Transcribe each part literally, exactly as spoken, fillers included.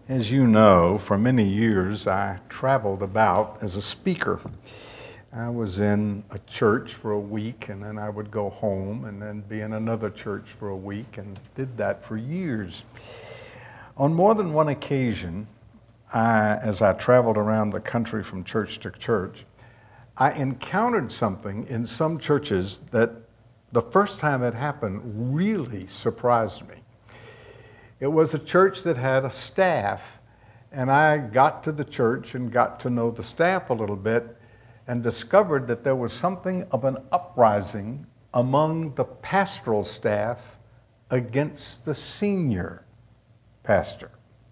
As you know, for many years I traveled about as a speaker. I was in a church for a week, and then I would go home and then be in another church for a week, and did that for years. On more than one occasion, I, as I traveled around the country from church to church, I encountered something in some churches that the first time it happened really surprised me. It was a church that had a staff, and I got to the church and got to know the staff a little bit and discovered that there was something of an uprising among the pastoral staff against the senior pastor.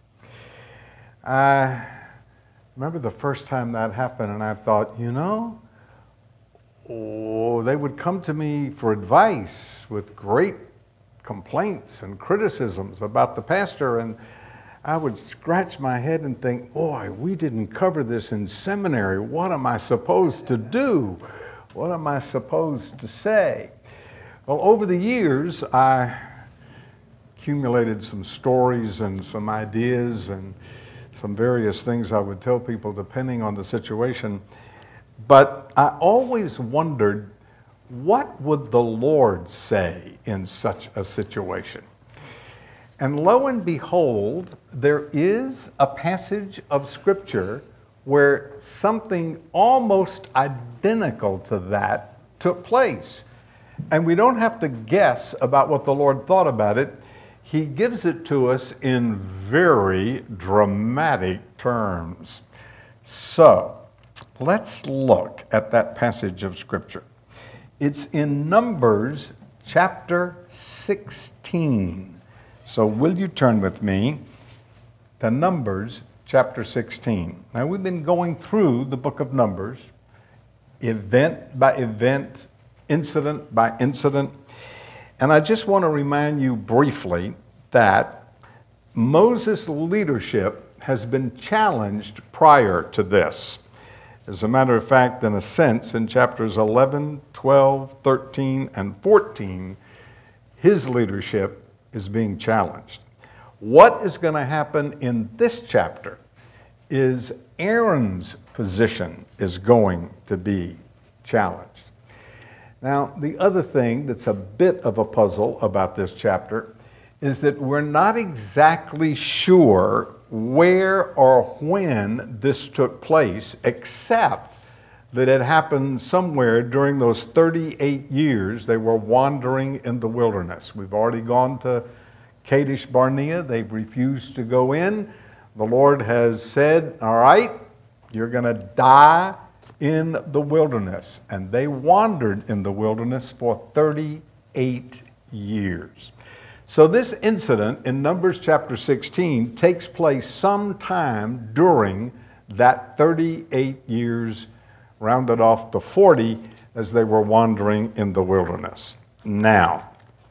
I remember the first time that happened, and I thought, you know, oh, they would come to me for advice with great complaints and criticisms about the pastor, and I would scratch my head and think, boy, we didn't cover this in seminary. What am I supposed to do? What am I supposed to say? Well, over the years, I accumulated some stories and some ideas and some various things I would tell people depending on the situation. But I always wondered, what would the Lord say in such a situation? And lo and behold, there is a passage of Scripture where something almost identical to that took place. And we don't have to guess about what the Lord thought about it. He gives it to us in very dramatic terms. So, let's look at that passage of Scripture. It's in Numbers chapter sixteen. So will you turn with me to Numbers chapter sixteen. Now we've been going through the book of Numbers, event by event, incident by incident. And I just want to remind you briefly that Moses' leadership has been challenged prior to this. As a matter of fact, in a sense, in chapters eleven, twelve, thirteen, and fourteen, his leadership is being challenged. What is going to happen in this chapter is Aaron's position is going to be challenged. Now, the other thing that's a bit of a puzzle about this chapter is that we're not exactly sure where or when this took place, except that it happened somewhere during those thirty-eight years they were wandering in the wilderness. We've already gone to Kadesh Barnea. They've refused to go in. The Lord has said, all right, you're going to die in the wilderness. And they wandered in the wilderness for thirty-eight years. So this incident in Numbers chapter sixteen takes place sometime during that thirty-eight years, rounded off to forty, as they were wandering in the wilderness. Now,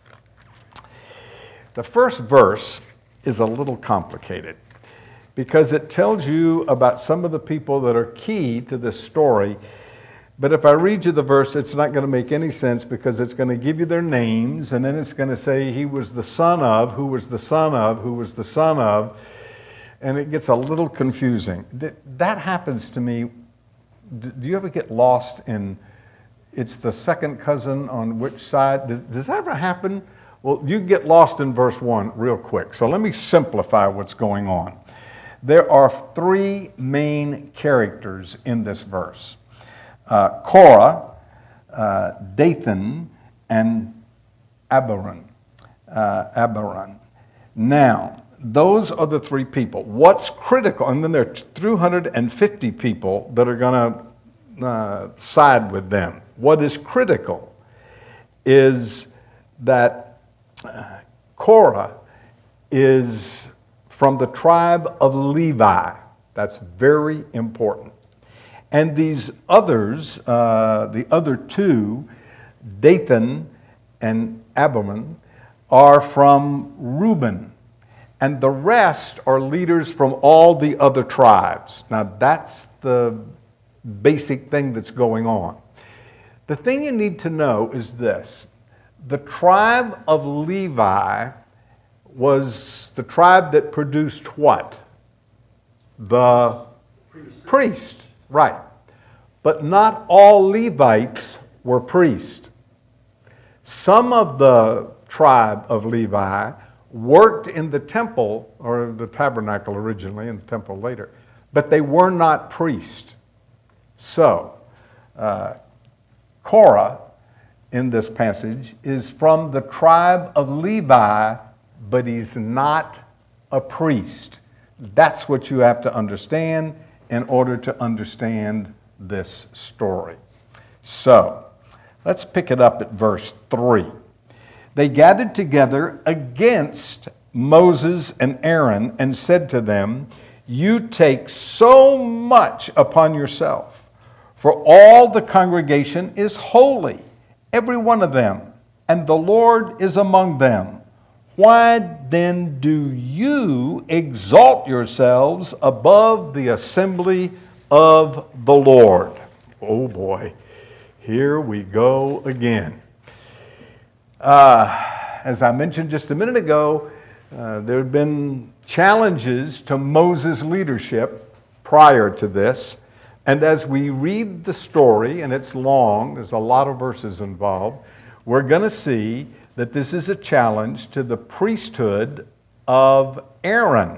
the first verse is a little complicated because it tells you about some of the people that are key to this story. But if I read you the verse, it's not going to make any sense because it's going to give you their names, and then it's going to say he was the son of, who was the son of, who was the son of, and it gets a little confusing. That happens to me. Do you ever get lost in, it's the second cousin on which side? Does, does that ever happen? Well, you get lost in verse one real quick. So let me simplify what's going on. There are three main characters in this verse. Uh, Korah, uh, Dathan, and Abiram. Uh, Abiram. Now, those are the three people. What's critical, and then there are two hundred fifty people that are going to uh, side with them. What is critical is that uh, Korah is from the tribe of Levi. That's very important. And these others, uh, the other two, Dathan and Abiram, are from Reuben. And the rest are leaders from all the other tribes. Now that's the basic thing that's going on. The thing you need to know is this. The tribe of Levi was the tribe that produced what? the priest. priest. Right. But not all Levites were priests. Some of the tribe of Levi worked in the temple, or the tabernacle originally, and the temple later, but they were not priests. So, uh, Korah, in this passage, is from the tribe of Levi, but he's not a priest. That's what you have to understand in order to understand this story. So, let's pick it up at verse three. They gathered together against Moses and Aaron and said to them, "You take so much upon yourself, for all the congregation is holy, every one of them, and the Lord is among them. Why then do you exalt yourselves above the assembly of the Lord?" Oh boy, here we go again. Uh, as I mentioned just a minute ago, uh, there had been challenges to Moses' leadership prior to this. And as we read the story, and it's long, there's a lot of verses involved, we're going to see that this is a challenge to the priesthood of Aaron.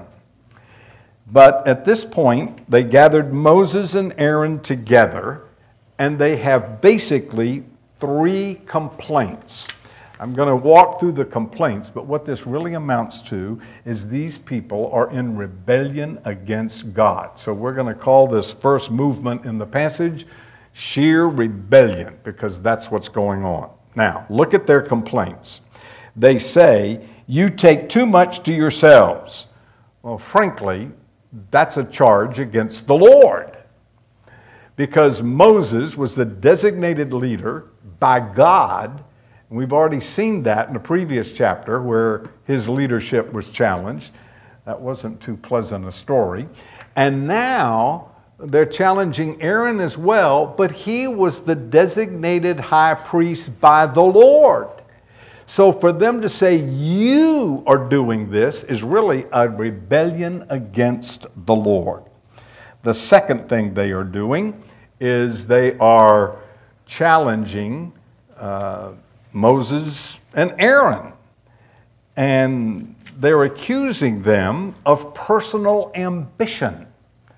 But at this point, they gathered Moses and Aaron together, and they have basically three complaints. I'm going to walk through the complaints, but what this really amounts to is these people are in rebellion against God. So we're going to call this first movement in the passage sheer rebellion, because that's what's going on. Now, look at their complaints. They say, "You take too much to yourselves." Well, frankly, that's a charge against the Lord, because Moses was the designated leader by God. We've already seen that in the previous chapter where his leadership was challenged. That wasn't too pleasant a story. And now they're challenging Aaron as well, but he was the designated high priest by the Lord. So for them to say, "You are doing this," is really a rebellion against the Lord. The second thing they are doing is they are challenging uh, Moses and Aaron. And they're accusing them of personal ambition.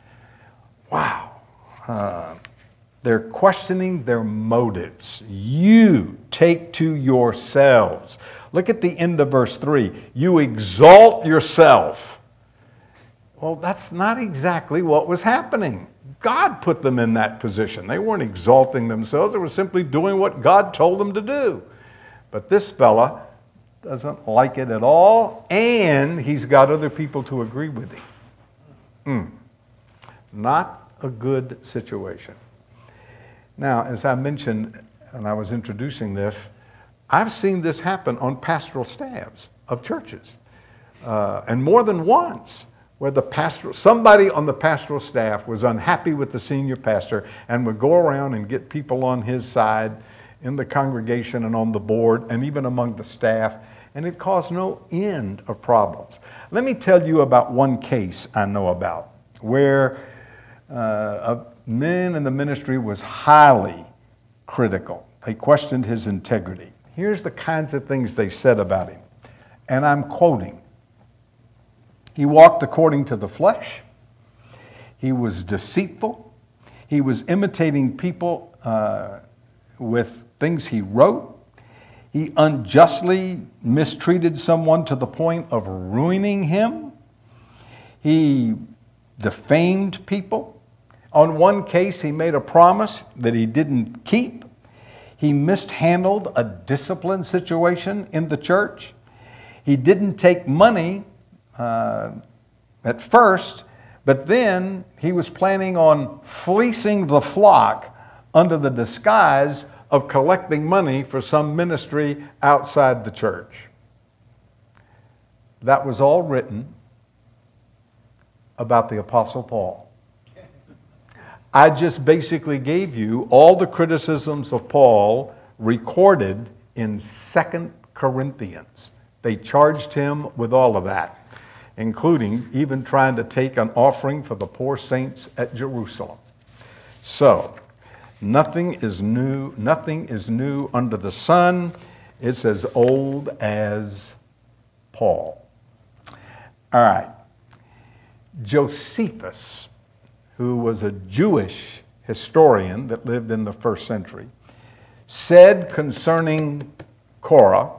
Wow. Uh, they're questioning their motives. "You take to yourselves." Look at the end of verse three. "You exalt yourself." Well, that's not exactly what was happening. God put them in that position. They weren't exalting themselves. They were simply doing what God told them to do. But this fella doesn't like it at all, and he's got other people to agree with him. Mm. Not a good situation. Now, as I mentioned, and I was introducing this, I've seen this happen on pastoral staffs of churches, uh, and more than once, where the pastoral, somebody on the pastoral staff was unhappy with the senior pastor and would go around and get people on his side in the congregation and on the board and even among the staff, and it caused no end of problems. Let me tell you about one case I know about where uh, a man in the ministry was highly critical. They questioned his integrity. Here's the kinds of things they said about him, and I'm quoting. "He walked according to the flesh. He was deceitful. He was imitating people uh, with things he wrote. He unjustly mistreated someone to the point of ruining him. He defamed people. On one case, he made a promise that he didn't keep. He mishandled a discipline situation in the church. He didn't take money uh, at first, but then he was planning on fleecing the flock under the disguise of collecting money for some ministry outside the church." That was all written about the Apostle Paul. I just basically gave you all the criticisms of Paul recorded in Second Corinthians. They charged him with all of that. including even trying to take an offering for the poor saints at Jerusalem. So, nothing is new, nothing is new under the sun. It's as old as Paul. All right. Josephus, who was a Jewish historian that lived in the first century, said concerning Korah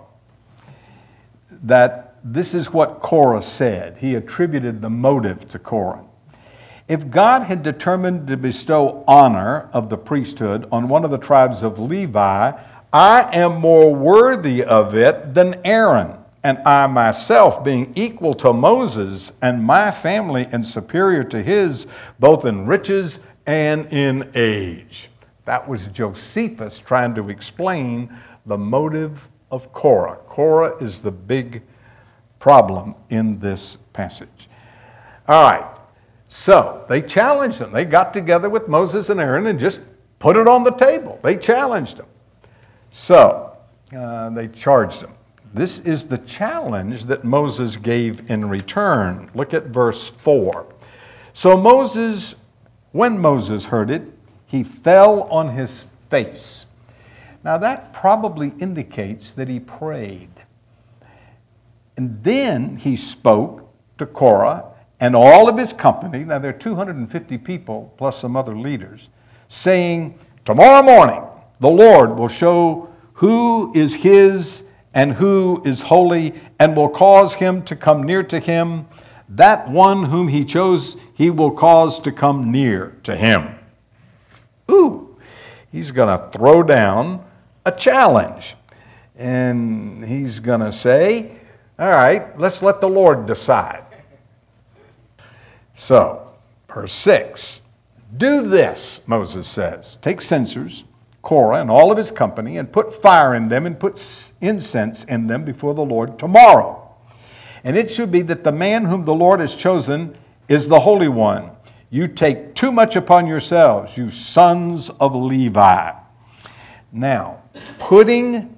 that this is what Korah said. He attributed the motive to Korah. If God had determined to bestow honor of the priesthood on one of the tribes of Levi, I am more worthy of it than Aaron, and I myself, being equal to Moses, and my family and superior to his, both in riches and in age. That was Josephus trying to explain the motive of Korah. Korah is the big problem in this passage. All right, so they challenged them. They got together with Moses and Aaron and just put it on the table. They challenged them. So uh, they charged them. This is the challenge that Moses gave in return. Look at verse four. So Moses, when Moses heard it, he fell on his face. Now that probably indicates that he prayed. And then he spoke to Korah and all of his company. Now there are two hundred fifty people plus some other leaders, saying, tomorrow morning the Lord will show who is his and who is holy, and will cause him to come near to him. That one whom he chose, he will cause to come near to him. Ooh, he's going to throw down a challenge. And he's going to say, all right, let's let the Lord decide. So, verse six, do this, Moses says. Take censers, Korah and all of his company, and put fire in them and put incense in them before the Lord tomorrow. And it should be that the man whom the Lord has chosen is the Holy One. You take too much upon yourselves, you sons of Levi. Now, putting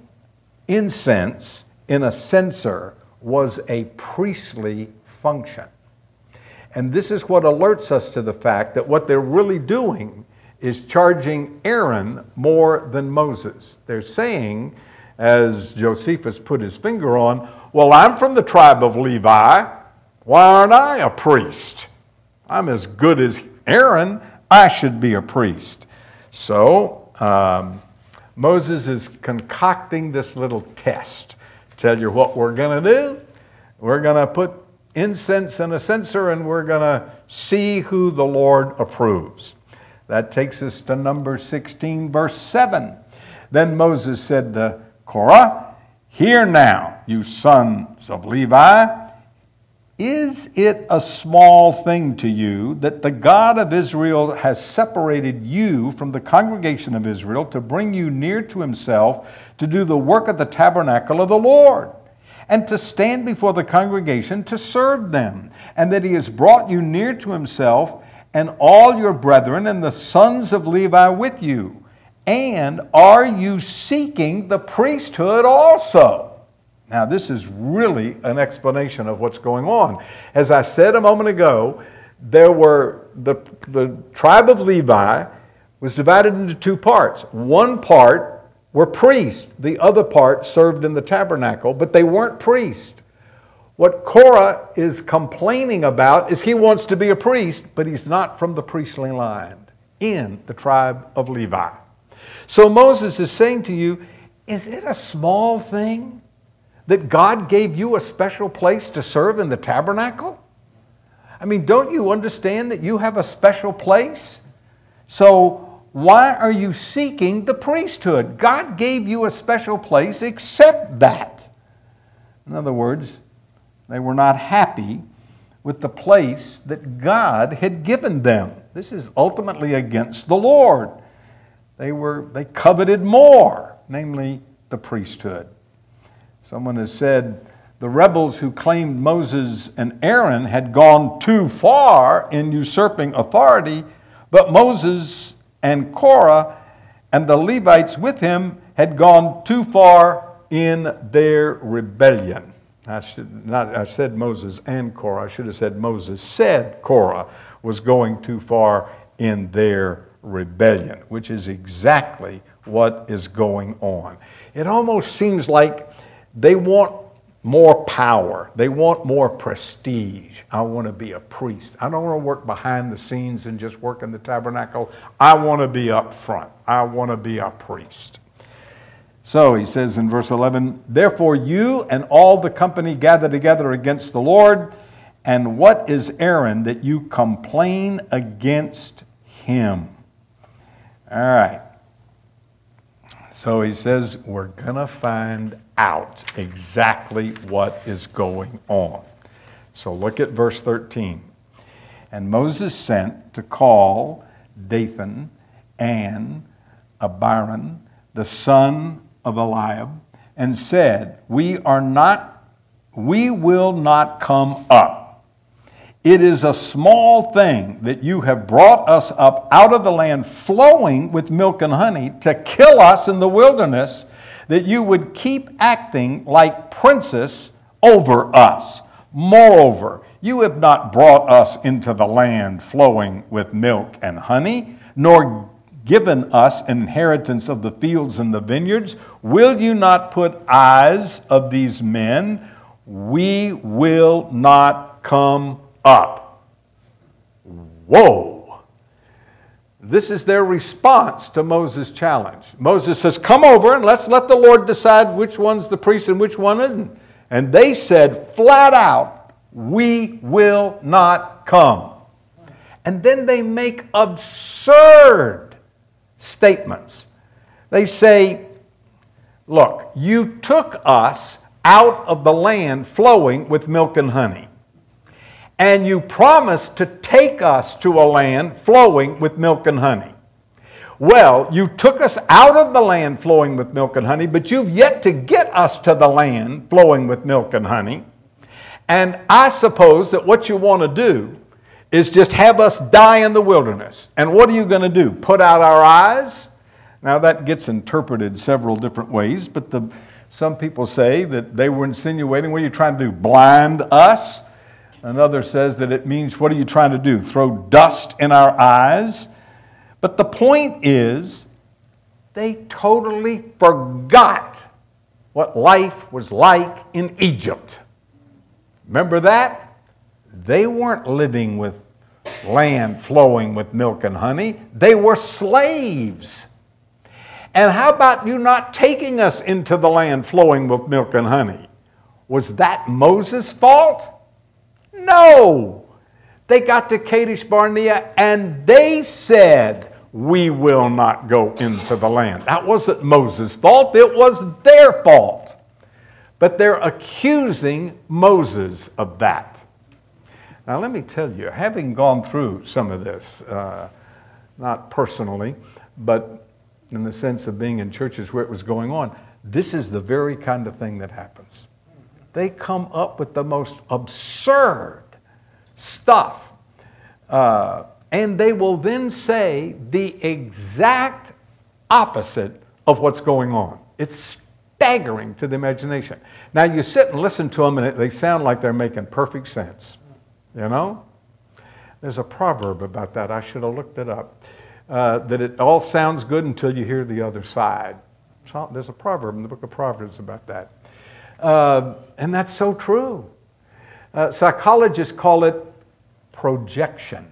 incense in a censer was a priestly function. And this is what alerts us to the fact that what they're really doing is charging Aaron more than Moses. They're saying, as Josephus put his finger on, well, I'm from the tribe of Levi. Why aren't I a priest? I'm as good as Aaron. I should be a priest. So um, Moses is concocting this little test. Tell you what we're going to do. We're going to put incense in a censer and we're going to see who the Lord approves. That takes us to Numbers sixteen, verse seven. Then Moses said to Korah, hear now, you sons of Levi, is it a small thing to you that the God of Israel has separated you from the congregation of Israel to bring you near to himself to do the work of the tabernacle of the Lord, and to stand before the congregation to serve them, and that he has brought you near to himself and all your brethren and the sons of Levi with you? And are you seeking the priesthood also? Now, this is really an explanation of what's going on. As I said a moment ago, there were the, the tribe of Levi was divided into two parts. One part were priests. The other part served in the tabernacle, but they weren't priests. What Korah is complaining about is he wants to be a priest, but he's not from the priestly line in the tribe of Levi. So Moses is saying to you, is it a small thing that God gave you a special place to serve in the tabernacle? I mean, don't you understand that you have a special place? So why are you seeking the priesthood? God gave you a special place, accept that. In other words, they were not happy with the place that God had given them. This is ultimately against the Lord. They were they coveted more, namely the priesthood. Someone has said the rebels who claimed Moses and Aaron had gone too far in usurping authority, but Moses and Korah and the Levites with him had gone too far in their rebellion. I should not. I said Moses and Korah. I should have said Moses said Korah was going too far in their rebellion, which is exactly what is going on. It almost seems like they want more power. They want more prestige. I want to be a priest. I don't want to work behind the scenes and just work in the tabernacle. I want to be up front. I want to be a priest. So he says in verse eleven, therefore you and all the company gather together against the Lord, and what is Aaron that you complain against him? All right. So he says, we're going to find out exactly what is going on. So look at verse thirteen. And Moses sent to call Dathan and Abiram, the son of Eliab, and said, we are not, we will not come up. It is a small thing that you have brought us up out of the land flowing with milk and honey to kill us in the wilderness, that you would keep acting like princes over us. Moreover, you have not brought us into the land flowing with milk and honey, nor given us an inheritance of the fields and the vineyards. Will you not put eyes of these men? We will not come up. Whoa. This is their response to Moses' challenge. Moses says, come over and let's let the Lord decide which one's the priest and which one isn't. And they said flat out, we will not come. And then they make absurd statements. They say, look, you took us out of the land flowing with milk and honey, and you promised to take us to a land flowing with milk and honey. Well, you took us out of the land flowing with milk and honey, but you've yet to get us to the land flowing with milk and honey. And I suppose that what you want to do is just have us die in the wilderness. And what are you going to do? Put out our eyes? Now that gets interpreted several different ways, but the, some people say that they were insinuating, what are you trying to do? Blind us? Another says that it means, what are you trying to do? Throw dust in our eyes? But the point is, they totally forgot what life was like in Egypt. Remember that? They weren't living with land flowing with milk and honey. They were slaves. And how about you not taking us into the land flowing with milk and honey? Was that Moses' fault? No. They got to Kadesh Barnea and they said, we will not go into the land. That wasn't Moses' fault. It was their fault. But they're accusing Moses of that. Now let me tell you, having gone through some of this, uh, not personally, but in the sense of being in churches where it was going on, this is the very kind of thing that happens. They come up with the most absurd stuff. Uh, and they will then say the exact opposite of what's going on. It's staggering to the imagination. Now you sit and listen to them and they sound like they're making perfect sense. You know? There's a proverb about that. I should have looked it up. Uh, that it all sounds good until you hear the other side. So there's a proverb in the book of Proverbs about that. Uh, and that's so true. Uh, psychologists call it projection.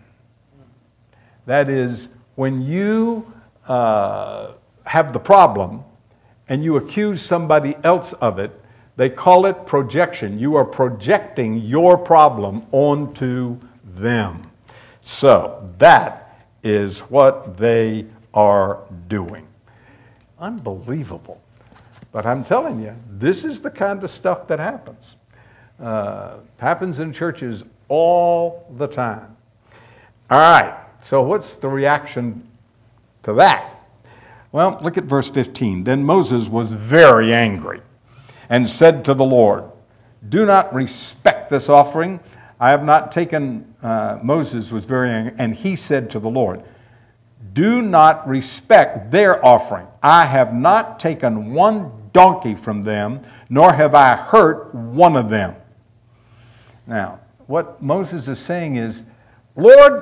That is, when you uh, have the problem and you accuse somebody else of it, they call it projection. You are projecting your problem onto them. So that is what they are doing. Unbelievable. But I'm telling you, this is the kind of stuff that happens. Uh, happens in churches all the time. All right, so what's the reaction to that? Well, look at verse fifteen. Then Moses was very angry and said to the Lord, do not respect this offering. I have not taken, uh, Moses was very angry, and he said to the Lord, do not respect their offering. I have not taken one donkey from them, nor have I hurt one of them. Now, what Moses is saying is, Lord,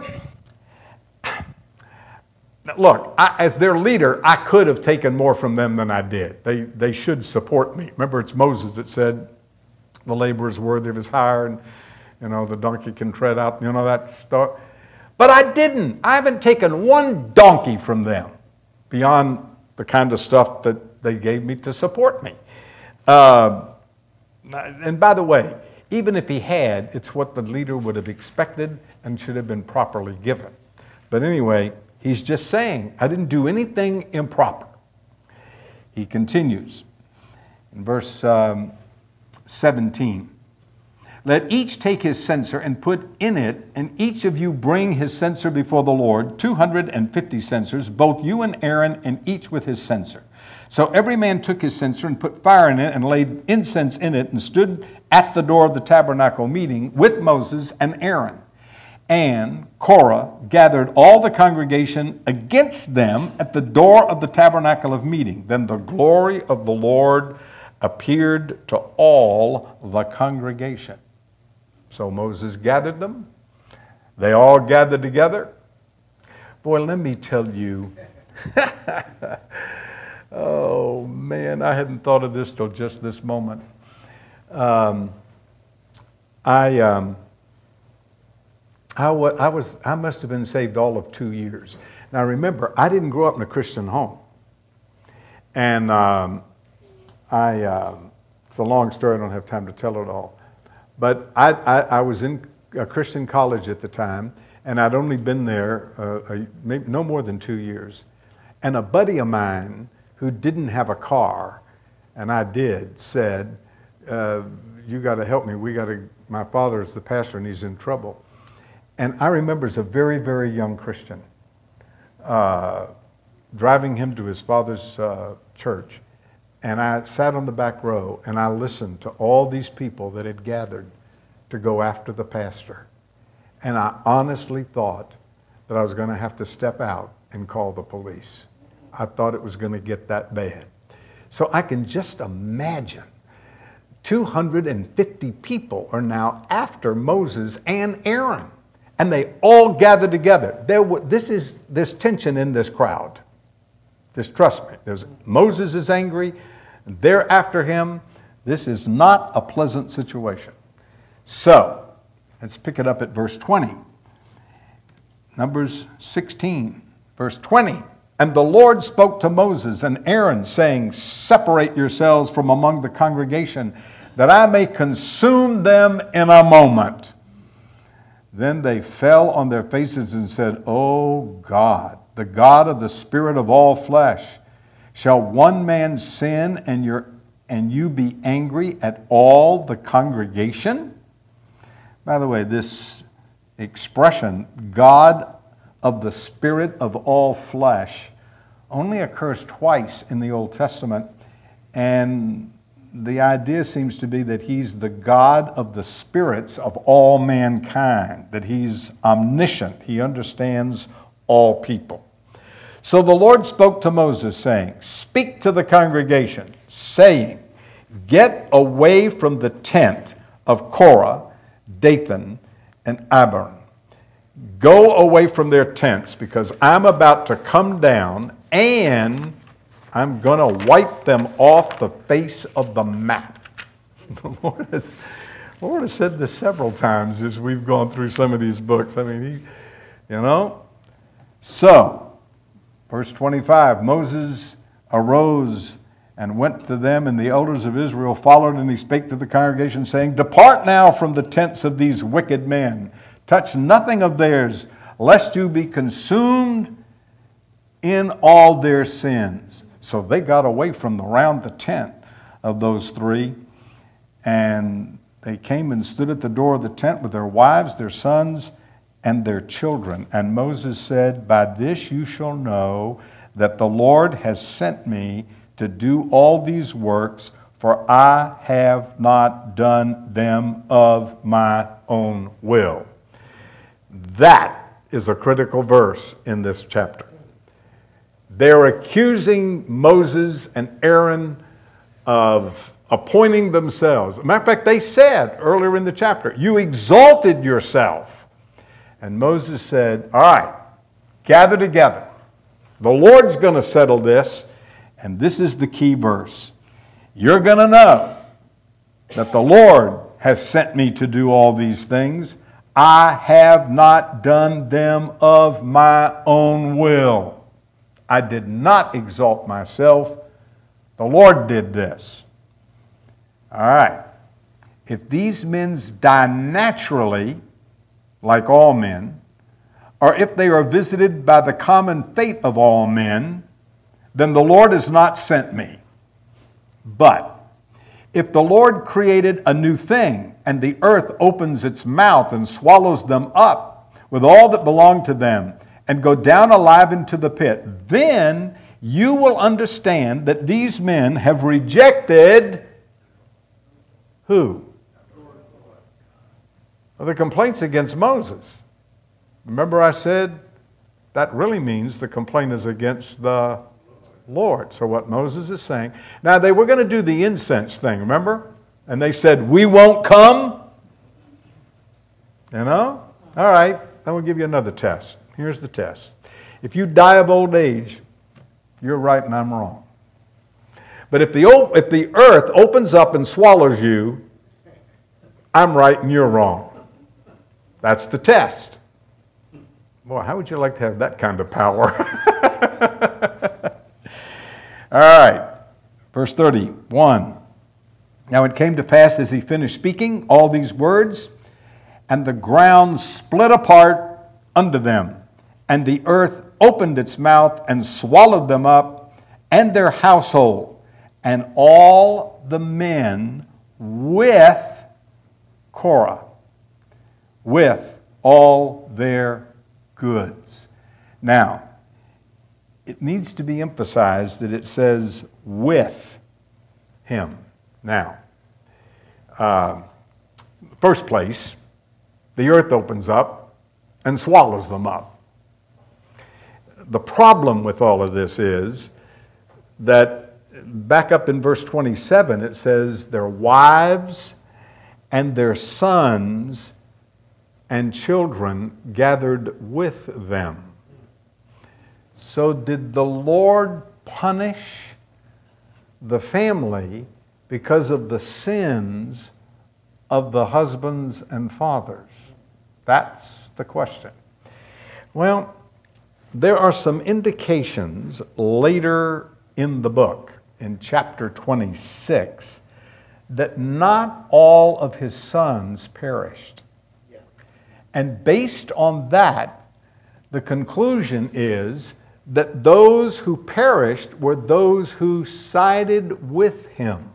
look, I, as their leader, I could have taken more from them than I did. They, they should support me. Remember, it's Moses that said, the laborer is worthy of his hire, and, you know, the donkey can tread out, you know, that stuff. But I didn't. I haven't taken one donkey from them beyond the kind of stuff that they gave me to support me. Uh, and by the way, even if he had, it's what the leader would have expected and should have been properly given. But anyway, he's just saying, I didn't do anything improper. He continues in verse um, seventeen. Let each take his censer and put in it, and each of you bring his censer before the Lord, two hundred fifty censers, both you and Aaron, and each with his censer. So every man took his censer and put fire in it and laid incense in it and stood at the door of the tabernacle meeting with Moses and Aaron. And Korah gathered all the congregation against them at the door of the tabernacle of meeting. Then the glory of the Lord appeared to all the congregation. So Moses gathered them. They all gathered together. Boy, let me tell you. Oh, man, I hadn't thought of this till just this moment. Um, I, um, I, wa- I, was, I must have been saved all of two years. Now, remember, I didn't grow up in a Christian home. And um, I, uh, it's a long story. I don't have time to tell it all. But I, I, I was in a Christian college at the time, and I'd only been there uh, a, maybe no more than two years. And a buddy of mine who didn't have a car, and I did, said, uh, you got to help me. We got to, my father is the pastor, and he's in trouble. And I remember as a very, very young Christian, uh, driving him to his father's uh, church. And I sat on the back row and I listened to all these people that had gathered to go after the pastor. And I honestly thought that I was going to have to step out and call the police. I thought it was going to get that bad. So I can just imagine two hundred fifty people are now after Moses and Aaron. And they all gathered together. There, this is, there's tension in this crowd. Just trust me. There's, Moses is angry. They're after him. This is not a pleasant situation. So, let's pick it up at verse twenty. Numbers sixteen, verse twenty. And the Lord spoke to Moses and Aaron, saying, separate yourselves from among the congregation, that I may consume them in a moment. Then they fell on their faces and said, O God, the God of the spirit of all flesh, shall one man sin and, your, and you be angry at all the congregation? By the way, this expression, God of the spirit of all flesh, only occurs twice in the Old Testament, and the idea seems to be that he's the God of the spirits of all mankind, that he's omniscient, he understands all people. So the Lord spoke to Moses, saying, speak to the congregation, saying, get away from the tent of Korah, Dathan, and Abiram. Go away from their tents, because I'm about to come down and I'm going to wipe them off the face of the map. The Lord has, the Lord has said this several times as we've gone through some of these books. I mean, he, you know. So, verse twenty-five, Moses arose and went to them, and the elders of Israel followed, and he spake to the congregation, saying, depart now from the tents of these wicked men. Touch nothing of theirs, lest you be consumed in all their sins. So they got away from around the tent of those three, and they came and stood at the door of the tent with their wives, their sons, and their children. And Moses said, by this you shall know that the Lord has sent me to do all these works, for I have not done them of my own will. That is a critical verse in this chapter. They're accusing Moses and Aaron of appointing themselves. Matter of fact, they said earlier in the chapter, you exalted yourself. And Moses said, all right, gather together. The Lord's going to settle this. And this is the key verse. You're going to know that the Lord has sent me to do all these things. I have not done them of my own will. I did not exalt myself. The Lord did this. All right. If these men die naturally, like all men, or if they are visited by the common fate of all men, then the Lord has not sent me. But if the Lord created a new thing, and the earth opens its mouth and swallows them up with all that belong to them, and go down alive into the pit, then you will understand that these men have rejected who? Well, the complaints against Moses. Remember I said that really means the complaint is against the Lord. So what Moses is saying. Now they were going to do the incense thing, remember? And they said, we won't come. You know? All right, then we'll give you another test. Here's the test. If you die of old age, you're right and I'm wrong. But if the, if the earth opens up and swallows you, I'm right and you're wrong. That's the test. Boy, how would you like to have that kind of power? All right, verse thirty-one. Now it came to pass as he finished speaking all these words, and the ground split apart under them, and the earth opened its mouth and swallowed them up and their household, and all the men with Korah, with all their goods. Now, it needs to be emphasized that it says with him. Now, uh, first place, the earth opens up and swallows them up. The problem with all of this is that back up in verse twenty-seven, it says their wives and their sons and children gathered with them. So did the Lord punish the family because of the sins of the husbands and fathers? That's the question. Well, there are some indications later in the book, in chapter twenty-six, that not all of his sons perished. Yeah. And based on that, the conclusion is that those who perished were those who sided with him.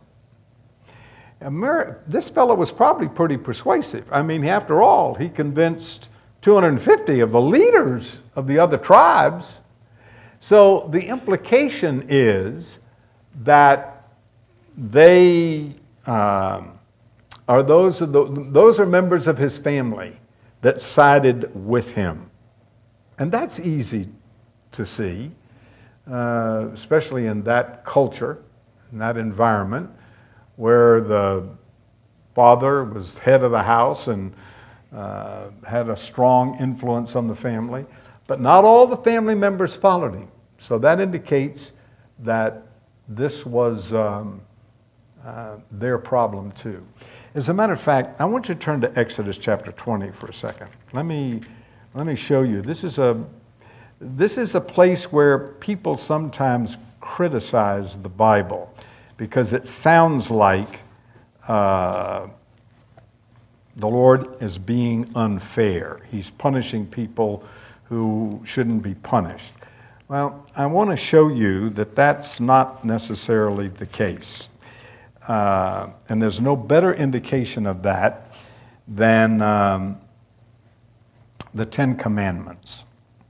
This fellow was probably pretty persuasive. I mean, after all, he convinced two hundred fifty of the leaders of the other tribes. So the implication is that they um, are those of the, those are members of his family that sided with him, and that's easy to see, uh, especially in that culture, in that environment, where the father was head of the house and uh, had a strong influence on the family. But not all the family members followed him. So that indicates that this was um, uh, their problem too. As a matter of fact, I want you to turn to Exodus chapter twenty for a second. Let me, let me show you. This is a, this is a place where people sometimes criticize the Bible because it sounds like uh, the Lord is being unfair. He's punishing people who shouldn't be punished. Well, I want to show you that that's not necessarily the case. Uh, and there's no better indication of that than um, the Ten Commandments.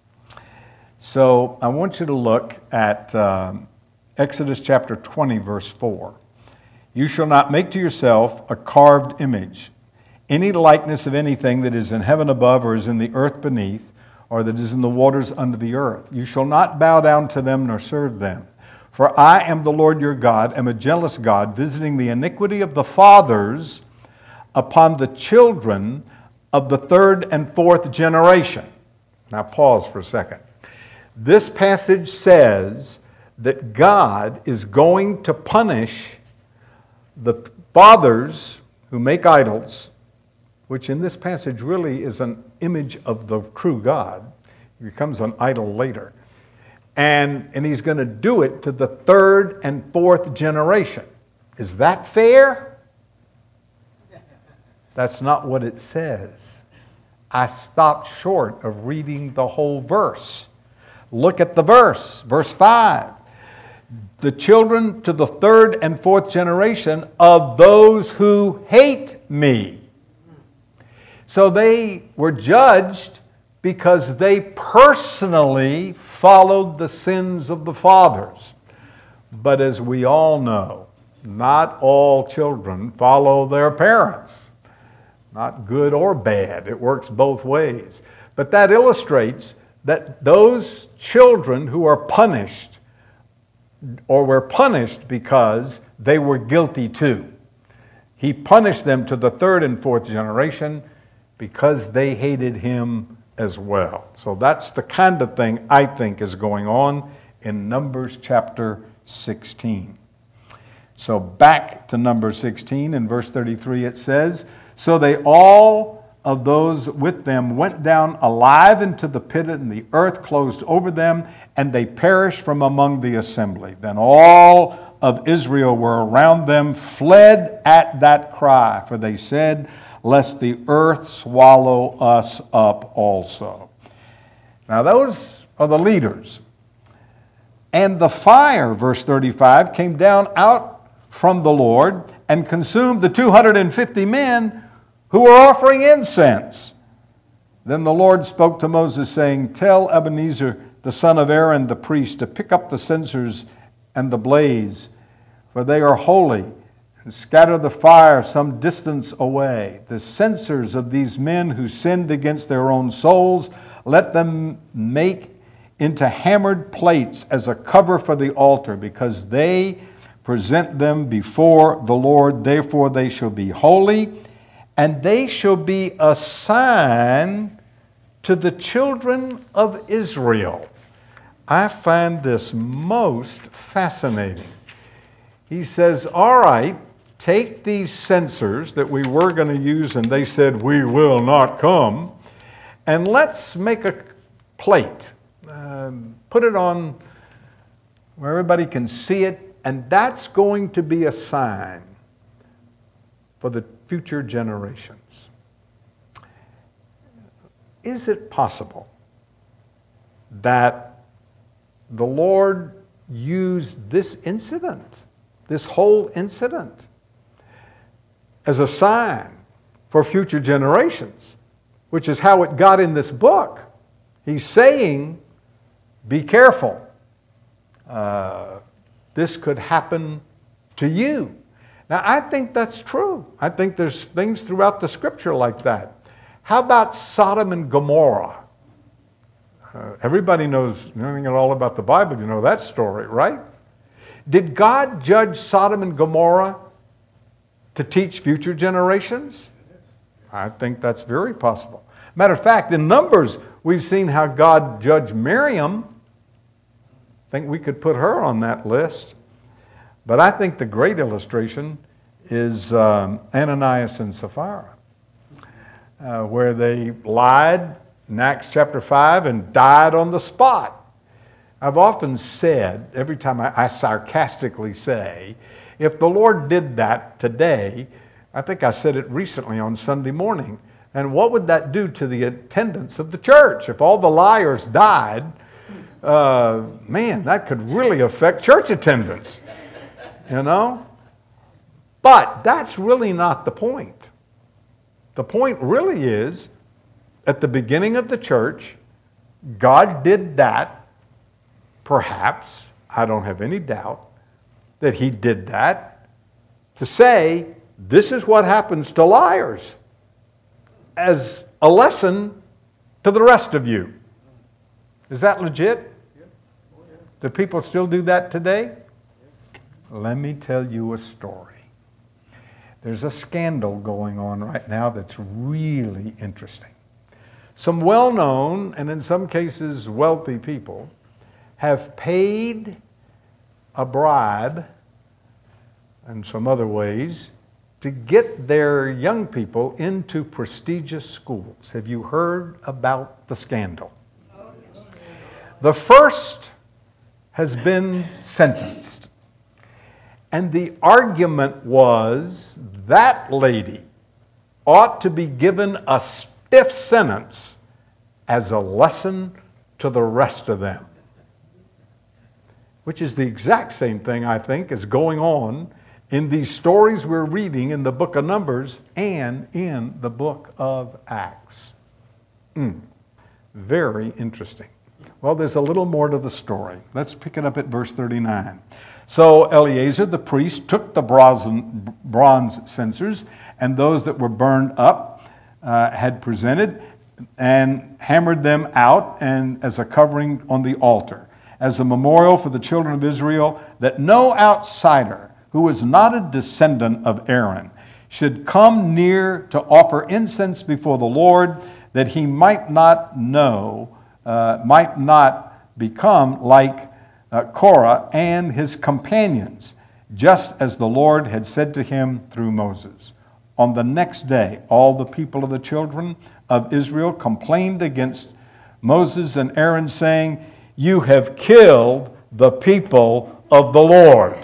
So I want you to look at um, Exodus chapter twenty, verse four. You shall not make to yourself a carved image, any likeness of anything that is in heaven above or is in the earth beneath, or that is in the waters under the earth. You shall not bow down to them nor serve them. For I am the Lord your God, am a jealous God, visiting the iniquity of the fathers upon the children of the third and fourth generation. Now pause for a second. This passage says that God is going to punish the fathers who make idols, which in this passage really is an image of the true God. He becomes an idol later. And, and he's going to do it to the third and fourth generation. Is that fair? That's not what it says. I stopped short of reading the whole verse. Look at the verse, verse five. The children to the third and fourth generation of those who hate me. So they were judged because they personally followed the sins of the fathers. But as we all know, not all children follow their parents. Not good or bad. It works both ways. But that illustrates that those children who are punished or were punished because they were guilty too. He punished them to the third and fourth generation because they hated him as well. So that's the kind of thing I think is going on in Numbers chapter sixteen. So back to Numbers sixteen, in verse thirty-three it says, So they all of those with them went down alive into the pit, and the earth closed over them, and they perished from among the assembly. Then all of Israel were around them, fled at that cry, for they said, Lest the earth swallow us up also. Now those are the leaders. And the fire, verse thirty-five, came down out from the Lord and consumed the two hundred fifty men who were offering incense. Then the Lord spoke to Moses, saying, Tell Ebenezer, the son of Aaron the priest, to pick up the censers and the blaze, for they are holy, and scatter the fire some distance away. The censers of these men who sinned against their own souls, let them make into hammered plates as a cover for the altar, because they present them before the Lord. Therefore they shall be holy, and they shall be a sign to the children of Israel. I find this most fascinating. He says, all right, take these censers that we were going to use, and they said, we will not come, and let's make a plate. Um, put it on where everybody can see it, and that's going to be a sign for the future generations. Is it possible that the Lord used this incident, this whole incident, as a sign for future generations, which is how it got in this book? He's saying, be careful. Uh, this could happen to you. Now, I think that's true. I think there's things throughout the scripture like that. How about Sodom and Gomorrah? Uh, everybody knows anything at all about the Bible. You know that story, right? Did God judge Sodom and Gomorrah to teach future generations? I think that's very possible. Matter of fact, in Numbers, we've seen how God judged Miriam. I think we could put her on that list. But I think the great illustration is um, Ananias and Sapphira, uh, where they lied in Acts chapter five and died on the spot. I've often said, every time I, I sarcastically say, if the Lord did that today, I think I said it recently on Sunday morning, and what would that do to the attendance of the church? If all the liars died, uh, man, that could really affect church attendance, you know? But that's really not the point. The point really is, at the beginning of the church, God did that, perhaps, I don't have any doubt, that he did that to say, this is what happens to liars, as a lesson to the rest of you. Is that legit? Do people still do that today? let me tell you a story. There's a scandal going on right now that's really interesting. Some well-known, and in some cases wealthy people, have paid a bribe, and some other ways, to get their young people into prestigious schools. Have you heard about the scandal? The first has been sentenced. And the argument was that lady ought to be given a stiff sentence as a lesson to the rest of them. Which is the exact same thing, I think, is going on in these stories we're reading in the book of Numbers and in the book of Acts. Mm, very interesting. Well, there's a little more to the story. Let's pick it up at verse thirty-nine. So Eleazar the priest took the bronze censers and those that were burned up uh, had presented and hammered them out and as a covering on the altar, as a memorial for the children of Israel, that no outsider who is not a descendant of Aaron should come near to offer incense before the Lord, that he might not know, uh, might not become like uh, Korah and his companions, just as the Lord had said to him through Moses. On the next day, all the people of the children of Israel complained against Moses and Aaron, saying, "You have killed the people of the Lord."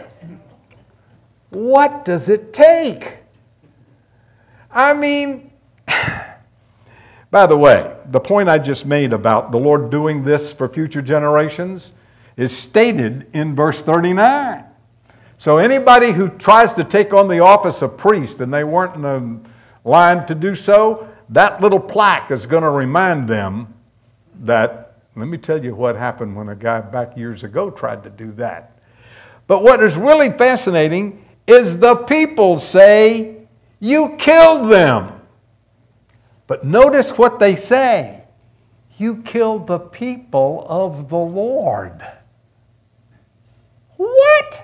What does it take? I mean, by the way, the point I just made about the Lord doing this for future generations is stated in verse thirty-nine. So anybody who tries to take on the office of priest and they weren't in the line to do so, that little plaque is going to remind them that, let me tell you what happened when a guy back years ago tried to do that. But what is really fascinating is the people say, "You killed them." But notice what they say. "You killed the people of the Lord." What?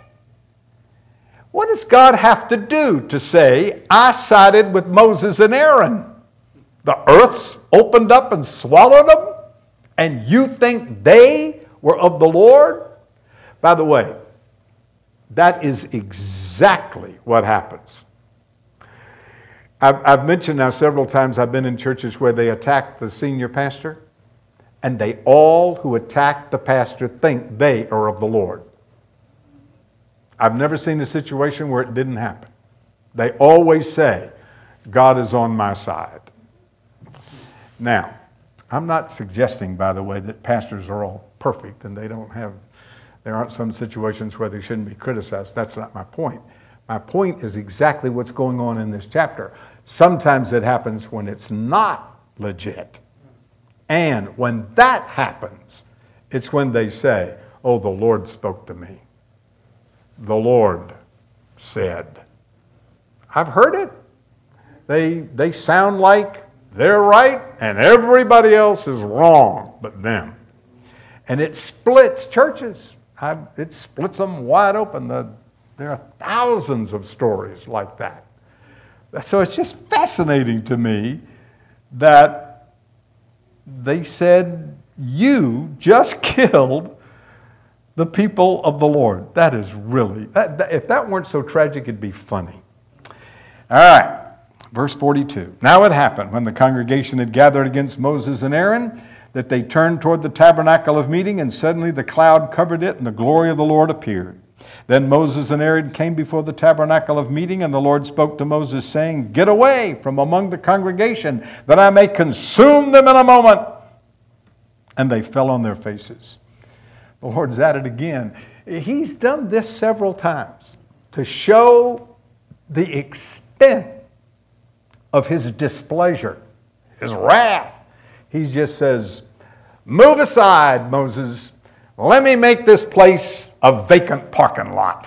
What does God have to do to say, "I sided with Moses and Aaron"? The earth opened up and swallowed them? And you think they were of the Lord? By the way, that is exactly what happens. I've, I've mentioned now several times I've been in churches where they attack the senior pastor, and they all who attack the pastor think they are of the Lord. I've never seen a situation where it didn't happen. They always say, "God is on my side." Now, I'm not suggesting, by the way, that pastors are all perfect and they don't have, there aren't some situations where they shouldn't be criticized. That's not my point. My point is exactly what's going on in this chapter. Sometimes it happens when it's not legit. And when that happens, it's when they say, "Oh, the Lord spoke to me. The Lord said." I've heard it. They, they sound like they're right and everybody else is wrong but them. And it splits churches. I, it splits them wide open. The, there are thousands of stories like that. So it's just fascinating to me that they said, "You just killed the people of the Lord." That is really, that, that, if that weren't so tragic, it'd be funny. All right. Verse forty-two. Now it happened, when the congregation had gathered against Moses and Aaron, that they turned toward the tabernacle of meeting, and suddenly the cloud covered it, and the glory of the Lord appeared. Then Moses and Aaron came before the tabernacle of meeting, and the Lord spoke to Moses, saying, "Get away from among the congregation, that I may consume them in a moment." And they fell on their faces. The Lord's at it again. He's done this several times to show the extent of his displeasure, his wrath. He just says, "Move aside, Moses. Let me make this place a vacant parking lot."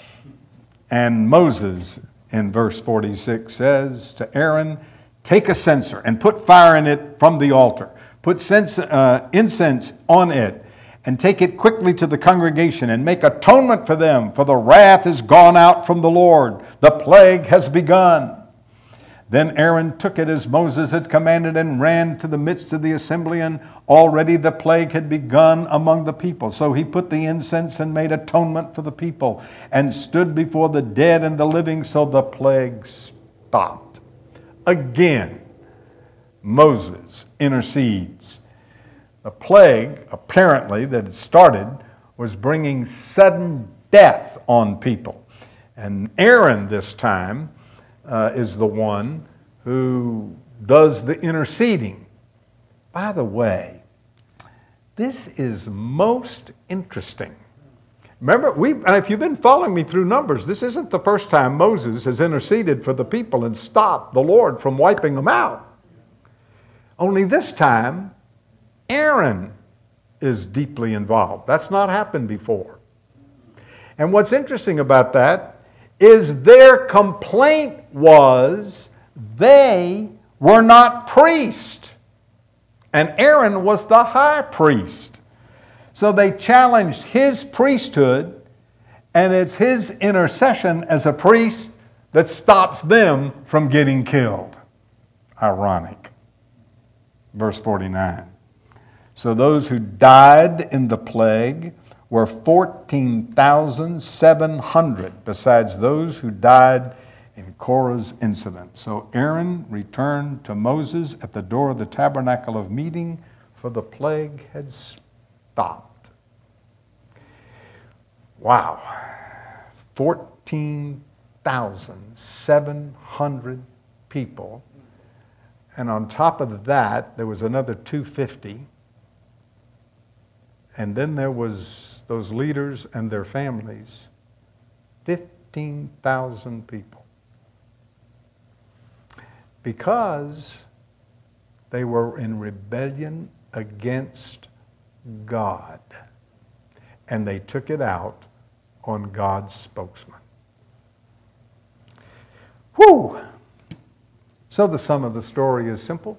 And Moses, in verse forty-six, says to Aaron, "Take a censer and put fire in it from the altar. Put sense, uh, incense on it and take it quickly to the congregation and make atonement for them, for the wrath is gone out from the Lord. The plague has begun. Then Aaron took it as Moses had commanded and ran to the midst of the assembly, and already the plague had begun among the people. So he put the incense and made atonement for the people and stood before the dead and the living, so the plague stopped. Again, Moses intercedes. The plague, apparently, that had started was bringing sudden death on people. And Aaron this time uh, is the one who does the interceding. By the way, this is most interesting. Remember, we, and if you've been following me through Numbers, this isn't the first time Moses has interceded for the people and stopped the Lord from wiping them out. Only this time, Aaron is deeply involved. That's not happened before. And what's interesting about that is their complaint was they were not priests. And Aaron was the high priest. So they challenged his priesthood, and it's his intercession as a priest that stops them from getting killed. Ironic. Verse forty-nine. So those who died in the plague were fourteen thousand seven hundred, besides those who died in Korah's incident. So Aaron returned to Moses at the door of the tabernacle of meeting, for the plague had stopped. Wow. fourteen thousand seven hundred people. And on top of that, there was another two hundred fifty. And then there was those leaders and their families. fifteen thousand people. Because they were in rebellion against God. And they took it out on God's spokesman. Whew! So the sum of the story is simple.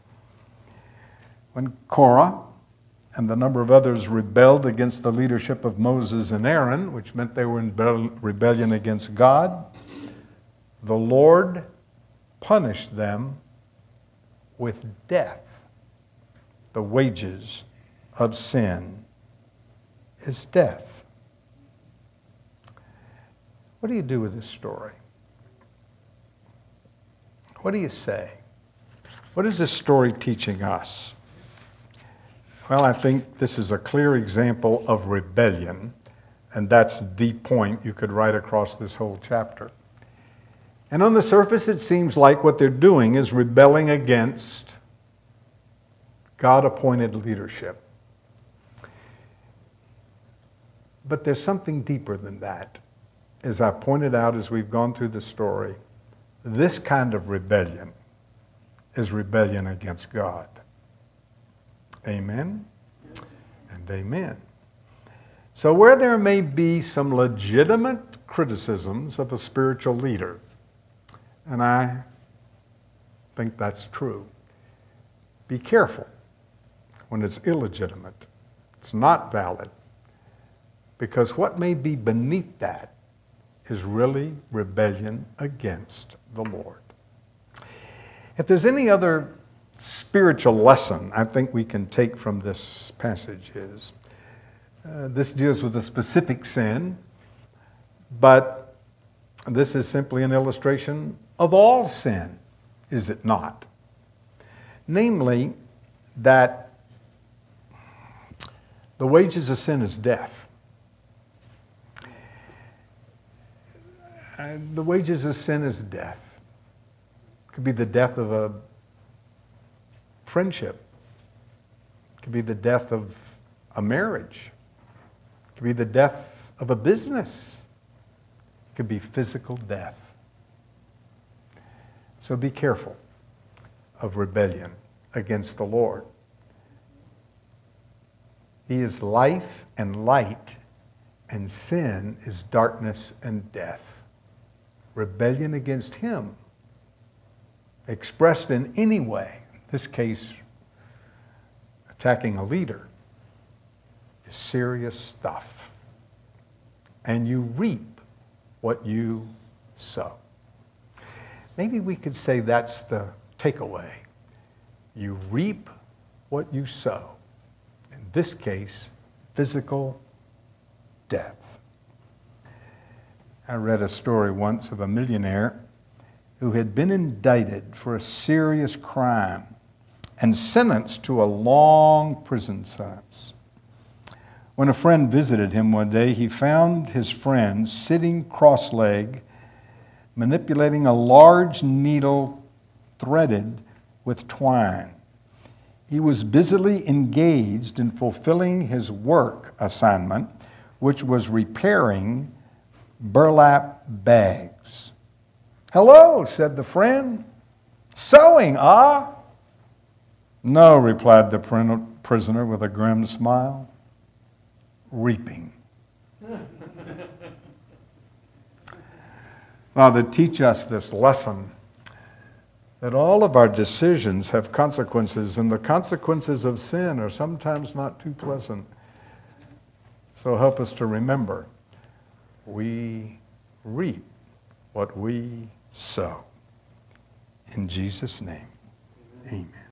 When Korah and the number of others rebelled against the leadership of Moses and Aaron, which meant they were in rebellion against God, the Lord punished them with death. The wages of sin is death. What do you do with this story? What do you say? What is this story teaching us? Well, I think this is a clear example of rebellion, and that's the point you could write across this whole chapter. And on the surface, it seems like what they're doing is rebelling against God-appointed leadership. But there's something deeper than that. As I pointed out as we've gone through the story, this kind of rebellion is rebellion against God. Amen and amen. So where there may be some legitimate criticisms of a spiritual leader, and I think that's true, be careful when it's illegitimate. It's not valid. Because what may be beneath that is really rebellion against the Lord. If there's any other spiritual lesson I think we can take from this passage is, uh, this deals with a specific sin, but this is simply an illustration of all sin, is it not? Namely, that the wages of sin is death. Uh, the wages of sin is death. It could be the death of a friendship. It could be the death of a marriage. It could be the death of a business. It could be physical death. So be careful of rebellion against the Lord. He is life and light, and sin is darkness and death. Rebellion against him, expressed in any way, in this case, attacking a leader, is serious stuff. And you reap what you sow. Maybe we could say that's the takeaway. You reap what you sow. In this case, physical death. I read a story once of a millionaire who had been indicted for a serious crime and sentenced to a long prison sentence. When a friend visited him one day, he found his friend sitting cross-legged, manipulating a large needle threaded with twine. He was busily engaged in fulfilling his work assignment, which was repairing burlap bags. "Hello," said the friend. "Sewing, ah?" "No," replied the prisoner with a grim smile. "Reaping." Father, teach us this lesson, that all of our decisions have consequences, and the consequences of sin are sometimes not too pleasant. So help us to remember, we reap what we sow. In Jesus' name, amen.